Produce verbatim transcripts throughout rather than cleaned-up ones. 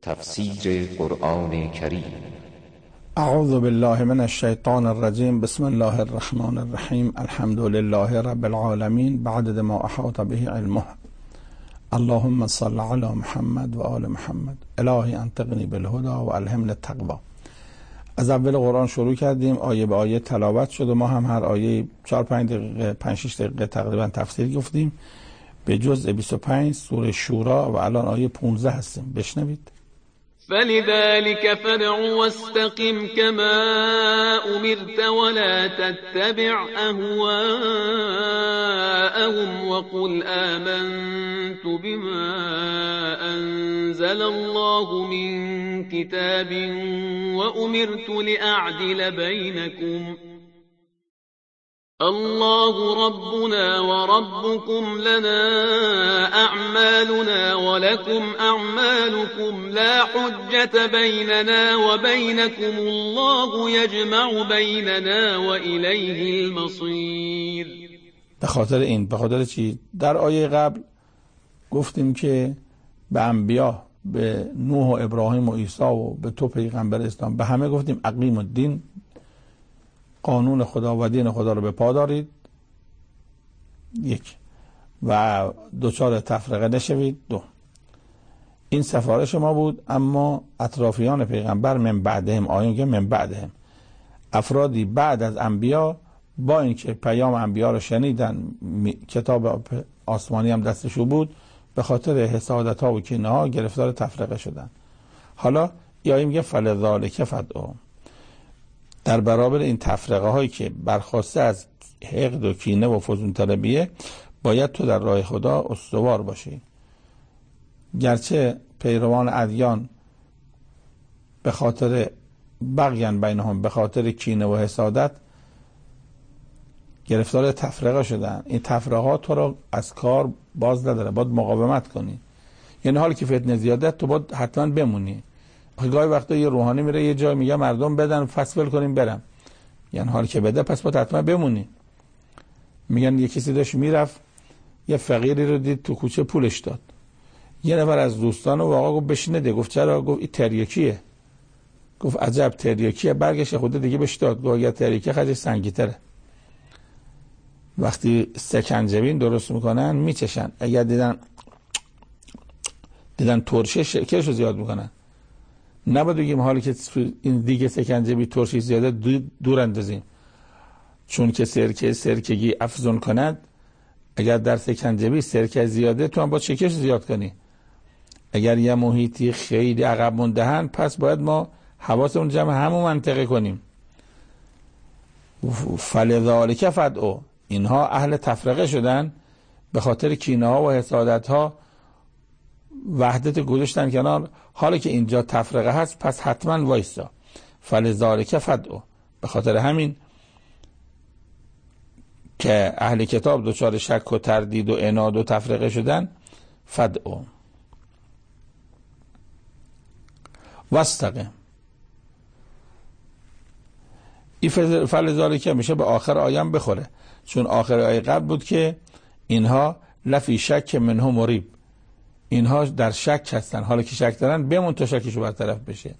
تفسیر قرآن کریم. اعوذ بالله من الشیطان الرجیم. بسم الله الرحمن الرحیم. الحمد لله رب العالمین بعدد ما احاط به علمه. اللهم صل علی محمد و آل محمد. الهی انطقنی بالهدى و الهمنی التقوی. از اول قرآن شروع کردیم، آیه به آیه تلاوت شد و ما هم هر آیه چهار پنج دقیقه پنج شش دقیقه تقریبا تفسیر گفتیم به جزء بیست و پنج سوره شورا و الان آیه پانزده هستیم. بشنوید. فلذلك فادع واستقم كما أمرت ولا تتبع أهواءهم وقل آمنت بما أنزل الله من كتاب وأمرت لأعدل بينكم الله ربنا وربكم لنا أعمالنا ولكم أعمالكم لا حجة بيننا وبينكم الله يجمع بيننا وإليه المصير. به خاطر این به خاطر چی؟ در آیه قبل گفتیم که به انبیا، به نوح و ابراهیم و عیسی و به تو پیغمبر اسلام، به همه گفتیم اقیم الدین، قانون خدا و دین خدا رو به پا دارید، یک، و دوچار تفرقه نشوید، دو. این سفارش ما بود. اما اطرافیان پیغمبر من بعدهم، آیه که من بعدهم، افرادی بعد از انبیا با اینکه پیام انبیا رو شنیدن، کتاب آسمانی هم دستشو بود، به خاطر حسادت ها و کینه ها گرفتار تفرقه شدن. حالا این آیه میگه فلذلک فادع، در برابر این تفرقه هایی که برخواسته از حقد و کینه و فزون طلبیه، باید تو در راه خدا استوار باشی. گرچه پیروان ادیان به خاطر بغیان بینهم، به خاطر کینه و حسادت گرفتار تفرقه شدن، این تفرقه تو رو از کار باز نداره، باید مقاومت کنی. یعنی حالی که فتنه زیاده تو باید حتما بمونی. گاهی وقتا یه روحانی میره یه جای میگه مردم بدن فسبل کنیم برم، یعنی حال که بده پس باید حتما بمونی. میگن یه کسی داشت میرفت، یه فقیری رو دید تو کوچه پولش داد، یه نفر از دوستان و آقا گفت بشینه ده. گفت چرا؟ گفت این تریاکیه. گفت عجب تریاکیه. برگشت خود دیگه بهش داد. گفت یا تریاکی خرجش سنگی تره. وقتی سکنجبین درست میکنن میچشن، اگر دیدن دیدن ترشه شکرشو زیاد میکنن. نباید بگیم حالی که این دیگه سکنجبی ترشی زیاده دور اندازیم، چون که سرکه سرکگی افزون کند. اگر در سکنجبی سرکه زیاده تو هم باید شکرش زیاد کنی. اگر یه محیطی خیلی عقب موندهن پس باید ما حواسمون جمع همون منطقه کنیم. فلذلک فادع، اینها اهل تفرقه شدن به خاطر کینه ها و حسادت ها، وحدت گذاشتن کنار. حالا که اینجا تفرقه هست پس حتما وایسا. فلذلک فادع، به خاطر همین که اهل کتاب دچار شک و تردید و عناد و تفرقه شدن، فادع واستقم. این فلذلک میشه به آخر آیه بخوره، چون آخر آیه قبل بود که اینها لفی شک منه مریب، اینها در شک هستن. حالا که شک دارن بمون تا شکشو برطرف بشه.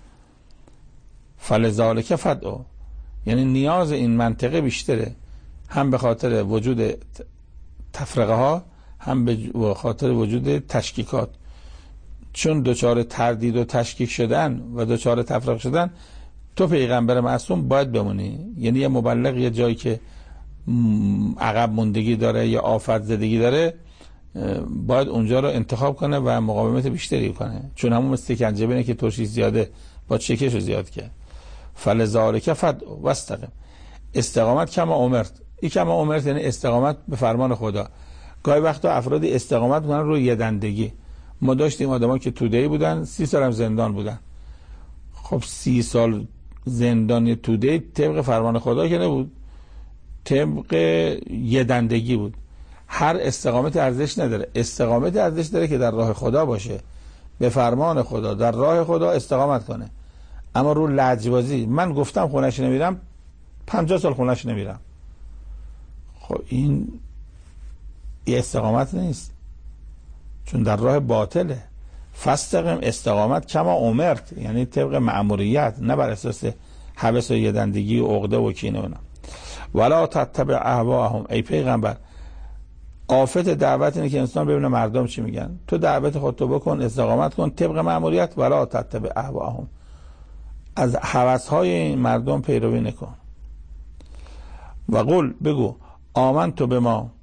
فلذلک فادع یعنی نیاز این منطقه بیشتره، هم به خاطر وجود تفرقه ها، هم به خاطر وجود تشکیکات. چون دوچار تردید و تشکیک شدن و دوچار تفرقه شدن، تو پیغمبر معصوم باید بمونی. یعنی یه مبلغ یه جایی که عقب موندگی داره یا آفت زدگی داره، باید اونجا رو انتخاب کنه و مقاومت بیشتری کنه، چون همون سکنجبینه که ترشی زیاده با چکش رو زیاد کرد. فلذلک فادع واستقم. استقامت کما امرت، این کما امرت یعنی استقامت به فرمان خدا. گاهی وقتا افرادی استقامت میکنن روی یه دندگی. ما داشتیم آدمایی که توده‌ای بودن، سی سال هم زندان بودن. خب سی سال زندان توده‌ای طبق فرمان خدا که نبود، طبق یه دندگی بود. هر استقامت ارزش نداره. استقامت ارزش داره که در راه خدا باشه، به فرمان خدا در راه خدا استقامت کنه. اما رو لجبازی، من گفتم خونش نمیرم، پنجاه سال خونش نمیرم، خب این یه استقامت نیست، چون در راه باطله. فاستقم استقامت کما امرت، یعنی طبق مأموریت، نه بر اساس هوس و یدندگی و عقده و کینه. اونا ولا تتبع اهواهم، ای پیغمبر آفت دعوت اینه که انسان ببینه مردم چی میگن. تو دعوت خودتو بکن، استقامت کن طبق مأموریت. ولا تتبع اهواهم، از هوس‌های مردم پیروی نکن. و قل، بگو آمنت بما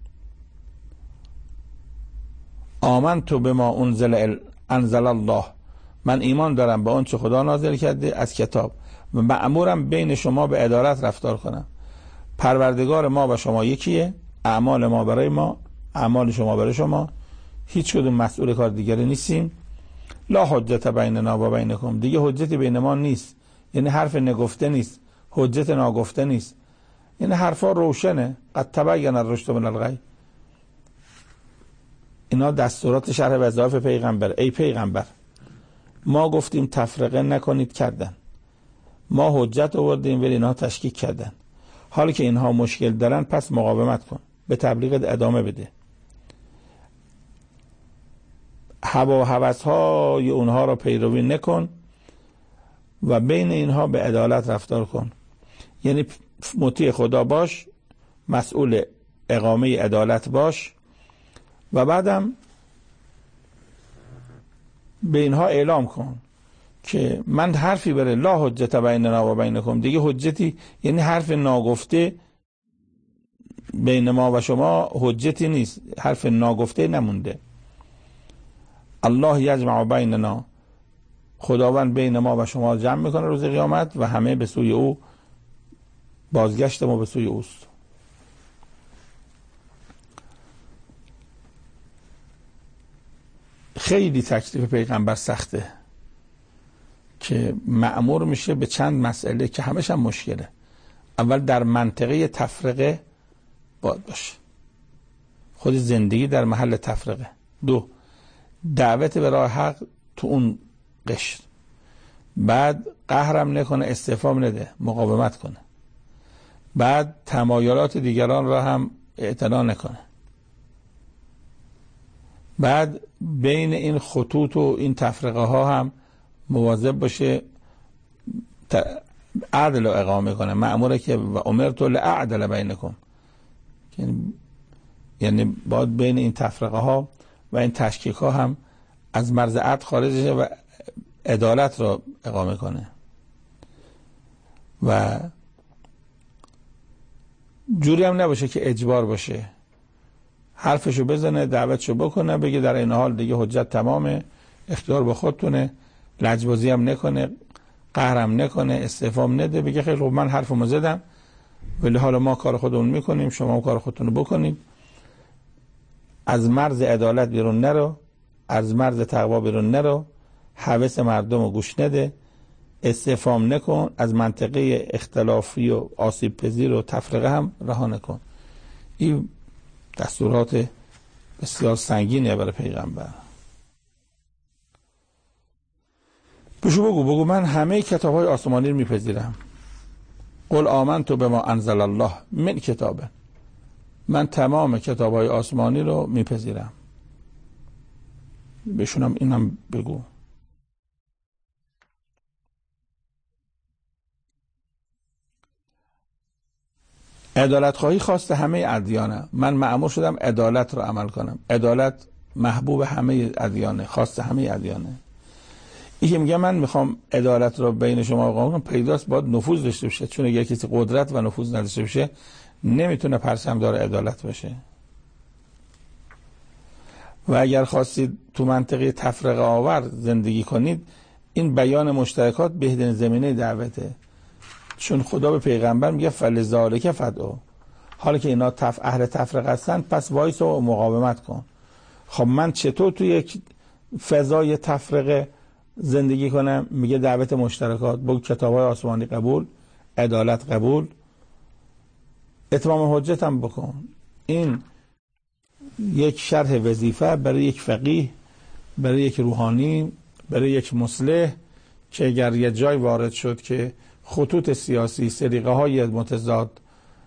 آمنت بما انزل انزل الله، من ایمان دارم به اون چه خدا نازل کرده از کتاب و مأمورم بین شما به عدالت رفتار کنم. پروردگار ما و شما یکیه، اعمال ما برای ما، اعمال شما برای شما، هیچ کدوم مسئول کار دیگری نیستیم. لا حجت بیننا و بینکم، دیگه حجتی بین ما نیست، یعنی حرف نگفته نیست، حجت ناگفته نیست، این حرفا روشنه. قد تبین الرشد من الغی، اینا دستورات شرح وظایف پیغمبر. ای پیغمبر ما گفتیم تفرقه نکنید کردن، ما حجت آوردیم ولی اینها تشکیک کردن. حالا که اینها مشکل دارن پس مقاومت کن، به تبلیغ ادامه بده، هوا و هوس‌های اونها رو پیروی نکن و بین اینها به عدالت رفتار کن، یعنی مطیع خدا باش، مسئول اقامه عدالت باش و بعدم به اینها اعلام کن که من حرفی بره لا حجت بیننا و بینکم، دیگه حجتی یعنی حرف ناگفته بین ما و شما حجتی نیست، حرف ناگفته نمونده. الله یجمع بیننا، خداوند بین ما و شما جمع میکنه روز قیامت و همه به سوی او، بازگشت ما به سوی اوست. خیلی تکلیف پیغمبر سخته که مأمور میشه به چند مسئله که همش هم مشکله. اول در منطقه تفرقه باید باشه، خود زندگی در محل تفرقه. دو، دعوت به راه حق تو اون قشر. بعد قهرم نکنه، استفهام نده، مقاومت کنه. بعد تمایلات دیگران را هم اعتنا نکنه. بعد بین این خطوط و این تفرقه ها هم مواظب باشه، عدل رو اقامه کنه. مأموره که و امرت لأعدل بینکم، یعنی باید بین این تفرقه ها و این تشکیک ها هم از مرز عدل خارج شه و عدالت رو اقامه کنه و جوری هم نباشه که اجبار باشه، حرفشو بزنه، دعوتشو بکنه، بگه در این حال دیگه حجت تمامه، اختیار به خودتونه، لجبازی هم نکنه، قهرم نکنه، استفهام نده، بگه خیلی خوب من حرفمو زدم ولی حالا ما کار خودمون میکنیم، شما کار خودتون رو بکنید. از مرز عدالت بیرون نرو، از مرز تقوا بیرون نرو، هوس مردم رو گوش نده، استفهام نکن، از منطقه اختلافی و آسیب پذیر و تفرقه هم رها نکن. این دستورات بسیار سنگینه برای پیغمبر. بشو بگو بگو من همه کتاب های آسمانی رو میپذیرم. قل آمنت بما انزل الله من کتابه، من تمام کتاب های آسمانی رو میپذیرم. بشونم اینم بگو. عدالت خواهی خواست همه ادیانه، من مأمور شدم عدالت رو عمل کنم. عدالت محبوب همه ادیانه، خواست همه ادیانه. این که میگه من میخوام عدالت رو بین شما اقامه کنم، پیداست باید نفوذ داشته باشه، چون اگر کسی قدرت و نفوذ نداشته باشه نمیتونه پرچمدار عدالت باشه. و اگر خواستید تو منطقه تفرقه آور زندگی کنید، این بیان مشترکات بهترین زمینه دعوته، چون خدا به پیغمبر میگه فلذالک فدعو. حالا که اینا تف اهل تفرقه هستن پس وایس و مقاومت کن. خب من چطور توی یک فضای تفرقه زندگی کنم؟ میگه دعوت مشترکات، بگو کتاب‌های آسمانی قبول، عدالت قبول، اتمام حجت هم بکن. این یک شرح وظیفه برای یک فقیه، برای یک روحانی، برای یک مصلح که اگر یه جای وارد شد که خطوط سیاسی، سریقه های متضاد،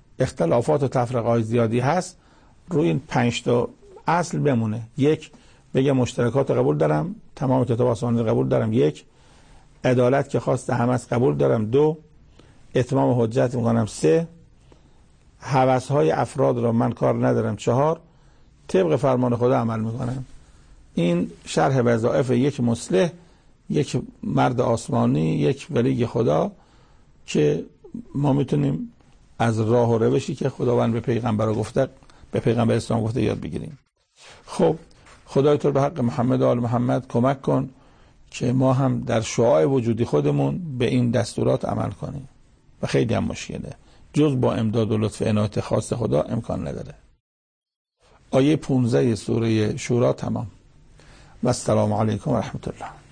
اختلافات و تفرقه های زیادی هست، روی این پنج تا اصل بمونه. یک، بگم مشترکات قبول دارم، تمام کتاب آسمانی قبول دارم، یک. عدالت که خواست همه است قبول دارم، دو. اتمام حجت میکنم، سه. هوس‌های افراد را من کار ندارم، چهار. طبق فرمان خدا عمل میکنم. این شرح وظایف یک مصلح، یک مرد آسمانی، یک ولی خدا که ما میتونیم از راه و روشی که خداوند به پیغمبر گفته به پیغمبر اسلام گفته یاد بگیریم. خب خدای تو به حق محمد و آل محمد کمک کن که ما هم در شعاع وجودی خودمون به این دستورات عمل کنیم و خیلی هم مشکله، جز با امداد و لطف عنایت خاص خدا امکان نداره. آیه پانزده سوره شورا تمام. و السلام علیکم و رحمت الله.